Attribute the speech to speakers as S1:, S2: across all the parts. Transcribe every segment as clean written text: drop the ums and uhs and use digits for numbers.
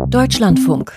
S1: Deutschlandfunk.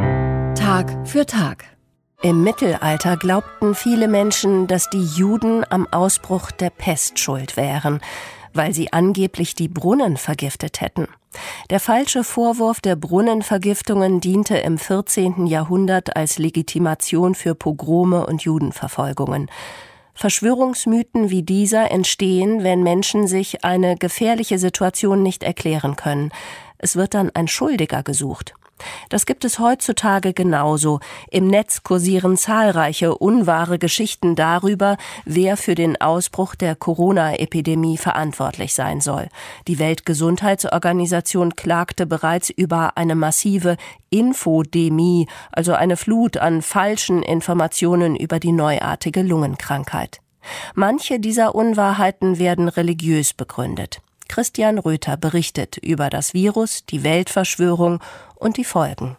S1: Tag für Tag. Im Mittelalter glaubten viele Menschen, dass die Juden am Ausbruch der Pest schuld wären, weil sie angeblich die Brunnen vergiftet hätten. Der falsche Vorwurf der Brunnenvergiftungen diente im 14. Jahrhundert als Legitimation für Pogrome und Judenverfolgungen. Verschwörungsmythen wie dieser entstehen, wenn Menschen sich eine gefährliche Situation nicht erklären können. Es wird dann ein Schuldiger gesucht. Das gibt es heutzutage genauso. Im Netz kursieren zahlreiche unwahre Geschichten darüber, wer für den Ausbruch der Corona-Epidemie verantwortlich sein soll. Die Weltgesundheitsorganisation klagte bereits über eine massive Infodemie, also eine Flut an falschen Informationen über die neuartige Lungenkrankheit. Manche dieser Unwahrheiten werden religiös begründet. Christian Röther berichtet über das Virus, die Weltverschwörung und die Folgen.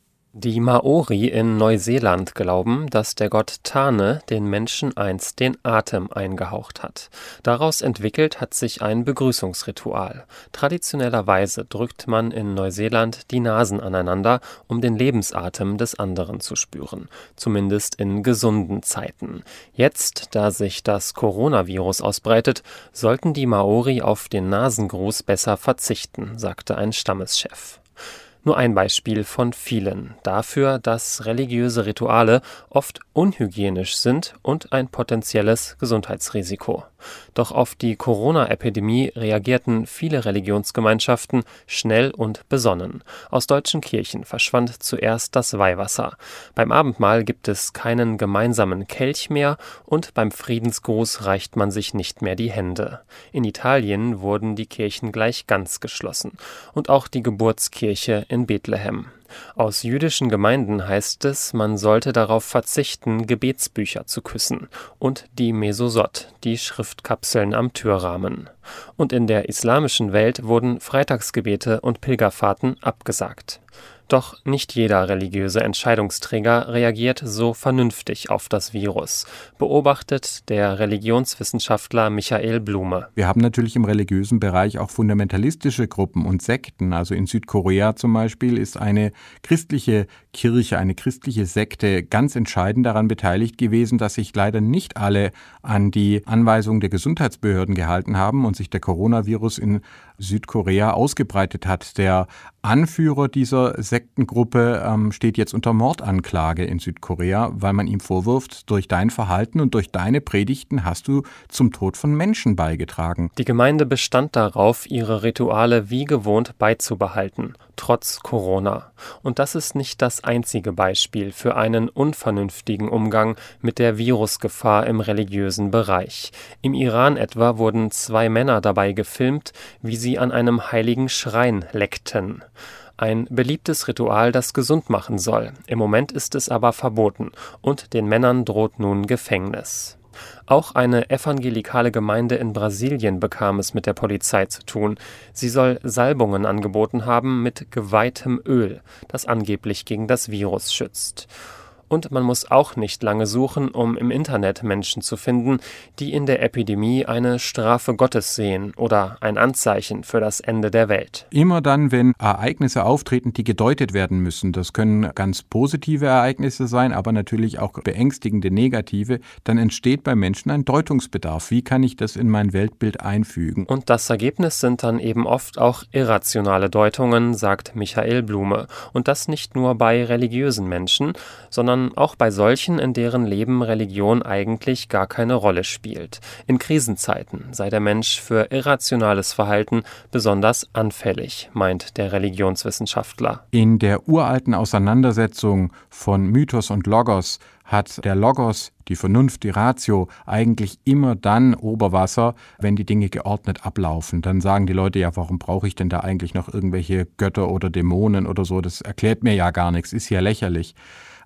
S2: Die Maori in Neuseeland glauben, dass der Gott Tane den Menschen einst den Atem eingehaucht hat. Daraus entwickelt hat sich ein Begrüßungsritual. Traditionellerweise drückt man in Neuseeland die Nasen aneinander, um den Lebensatem des anderen zu spüren. Zumindest in gesunden Zeiten. Jetzt, da sich das Coronavirus ausbreitet, sollten die Maori auf den Nasengruß besser verzichten, sagte ein Stammeschef. Nur ein Beispiel von vielen dafür, dass religiöse Rituale oft unhygienisch sind und ein potenzielles Gesundheitsrisiko. Doch auf die Corona-Epidemie reagierten viele Religionsgemeinschaften schnell und besonnen. Aus deutschen Kirchen verschwand zuerst das Weihwasser. Beim Abendmahl gibt es keinen gemeinsamen Kelch mehr und beim Friedensgruß reicht man sich nicht mehr die Hände. In Italien wurden die Kirchen gleich ganz geschlossen und auch die Geburtskirche in Bethlehem. Aus jüdischen Gemeinden heißt es, man sollte darauf verzichten, Gebetsbücher zu küssen und die Mesosot, die Schriftkapseln am Türrahmen. Und in der islamischen Welt wurden Freitagsgebete und Pilgerfahrten abgesagt. Doch nicht jeder religiöse Entscheidungsträger reagiert so vernünftig auf das Virus, beobachtet der Religionswissenschaftler Michael Blume.
S3: Wir haben natürlich im religiösen Bereich auch fundamentalistische Gruppen und Sekten. Also in Südkorea zum Beispiel ist eine christliche Kirche, eine christliche Sekte ganz entscheidend daran beteiligt gewesen, dass sich leider nicht alle an die Anweisungen der Gesundheitsbehörden gehalten haben und sich der Coronavirus in Südkorea ausgebreitet hat. Der Anführer dieser Sektengruppe steht jetzt unter Mordanklage in Südkorea, weil man ihm vorwirft, durch dein Verhalten und durch deine Predigten hast du zum Tod von Menschen beigetragen.
S2: Die Gemeinde bestand darauf, ihre Rituale wie gewohnt beizubehalten, trotz Corona. Und das ist nicht das einzige Beispiel für einen unvernünftigen Umgang mit der Virusgefahr im religiösen Bereich. Im Iran etwa wurden 2 Männer dabei gefilmt, wie sie an einem heiligen Schrein leckten. Ein beliebtes Ritual, das gesund machen soll. Im Moment ist es aber verboten und den Männern droht nun Gefängnis. Auch eine evangelikale Gemeinde in Brasilien bekam es mit der Polizei zu tun. Sie soll Salbungen angeboten haben mit geweihtem Öl, das angeblich gegen das Virus schützt. Und man muss auch nicht lange suchen, um im Internet Menschen zu finden, die in der Epidemie eine Strafe Gottes sehen oder ein Anzeichen für das Ende der Welt.
S3: Immer dann, wenn Ereignisse auftreten, die gedeutet werden müssen, das können ganz positive Ereignisse sein, aber natürlich auch beängstigende negative, dann entsteht bei Menschen ein Deutungsbedarf. Wie kann ich das in mein Weltbild einfügen?
S2: Und das Ergebnis sind dann eben oft auch irrationale Deutungen, sagt Michael Blume. Und das nicht nur bei religiösen Menschen, sondern auch bei solchen, in deren Leben Religion eigentlich gar keine Rolle spielt. In Krisenzeiten sei der Mensch für irrationales Verhalten besonders anfällig, meint der Religionswissenschaftler.
S3: In der uralten Auseinandersetzung von Mythos und Logos hat der Logos, die Vernunft, die Ratio, eigentlich immer dann Oberwasser, wenn die Dinge geordnet ablaufen. Dann sagen die Leute, ja, warum brauche ich denn da eigentlich noch irgendwelche Götter oder Dämonen oder so? Das erklärt mir ja gar nichts, ist ja lächerlich.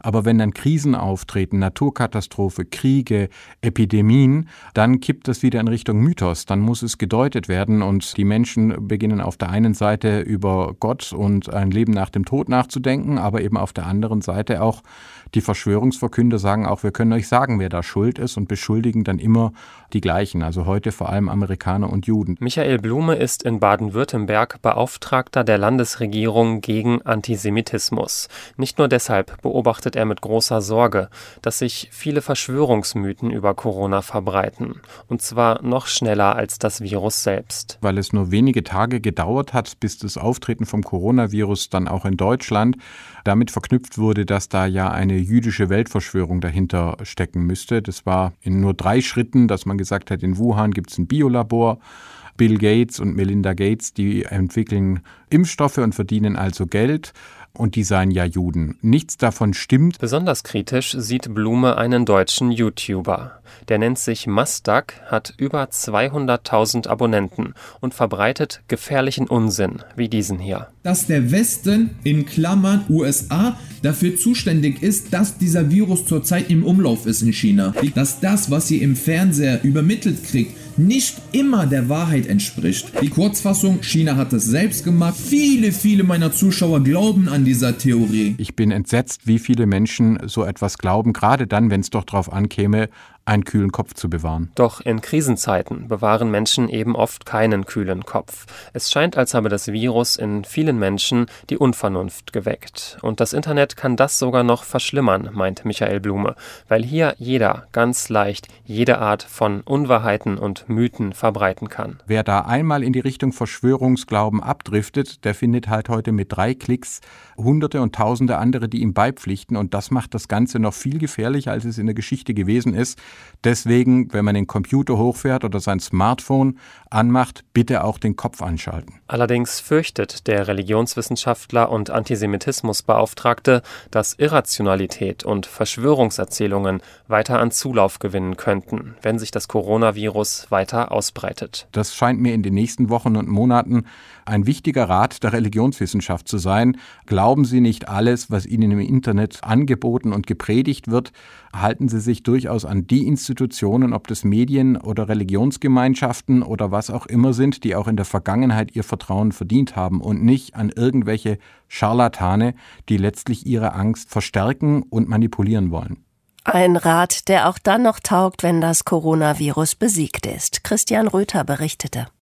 S3: Aber wenn dann Krisen auftreten, Naturkatastrophe, Kriege, Epidemien, dann kippt das wieder in Richtung Mythos. Dann muss es gedeutet werden und die Menschen beginnen auf der einen Seite über Gott und ein Leben nach dem Tod nachzudenken, aber eben auf der anderen Seite auch die Verschwörungsverkünder sagen auch, wir können euch sagen, wer da schuld ist und beschuldigen dann immer die gleichen, also heute vor allem Amerikaner und Juden.
S2: Michael Blume ist in Baden-Württemberg Beauftragter der Landesregierung gegen Antisemitismus. Nicht nur deshalb beobachtet er mit großer Sorge, dass sich viele Verschwörungsmythen über Corona verbreiten. Und zwar noch schneller als das Virus selbst.
S3: Weil es nur wenige Tage gedauert hat, bis das Auftreten vom Coronavirus dann auch in Deutschland damit verknüpft wurde, dass da ja eine jüdische Weltverschwörung dahinter stecken müsste. Das war in nur 3 Schritten, dass man gesagt hat, in Wuhan gibt es ein Biolabor. Bill Gates und Melinda Gates, die entwickeln Impfstoffe und verdienen also Geld. Und die seien ja Juden. Nichts davon stimmt.
S2: Besonders kritisch sieht Blume einen deutschen YouTuber. Der nennt sich Mastak, hat über 200.000 Abonnenten und verbreitet gefährlichen Unsinn wie diesen hier.
S4: Dass der Westen, in Klammern USA, dafür zuständig ist, dass dieser Virus zurzeit im Umlauf ist in China. Dass das, was ihr im Fernseher übermittelt kriegt, nicht immer der Wahrheit entspricht. Die Kurzfassung, China hat es selbst gemacht. Viele meiner Zuschauer glauben an dieser Theorie.
S3: Ich bin entsetzt, wie viele Menschen so etwas glauben, gerade dann, wenn es doch darauf ankäme, einen kühlen Kopf zu bewahren.
S2: Doch in Krisenzeiten bewahren Menschen eben oft keinen kühlen Kopf. Es scheint, als habe das Virus in vielen Menschen die Unvernunft geweckt. Und das Internet kann das sogar noch verschlimmern, meint Michael Blume, weil hier jeder ganz leicht jede Art von Unwahrheiten und Mythen verbreiten kann.
S3: Wer da einmal in die Richtung Verschwörungsglauben abdriftet, der findet halt heute mit 3 Klicks Hunderte und Tausende andere, die ihm beipflichten. Und das macht das Ganze noch viel gefährlicher, als es in der Geschichte gewesen ist. Deswegen, wenn man den Computer hochfährt oder sein Smartphone anmacht, bitte auch den Kopf anschalten.
S2: Allerdings fürchtet der Religionswissenschaftler und Antisemitismusbeauftragte, dass Irrationalität und Verschwörungserzählungen weiter an Zulauf gewinnen könnten, wenn sich das Coronavirus weiter ausbreitet.
S3: Das scheint mir in den nächsten Wochen und Monaten ein wichtiger Rat der Religionswissenschaft zu sein. Glauben Sie nicht alles, was Ihnen im Internet angeboten und gepredigt wird. Halten Sie sich durchaus an die Institutionen, ob das Medien oder Religionsgemeinschaften oder was auch immer sind, die auch in der Vergangenheit Ihr Vertrauen verdient haben und nicht an irgendwelche Scharlatane, die letztlich Ihre Angst verstärken und manipulieren wollen.
S1: Ein Rat, der auch dann noch taugt, wenn das Coronavirus besiegt ist. Christian Röther berichtete.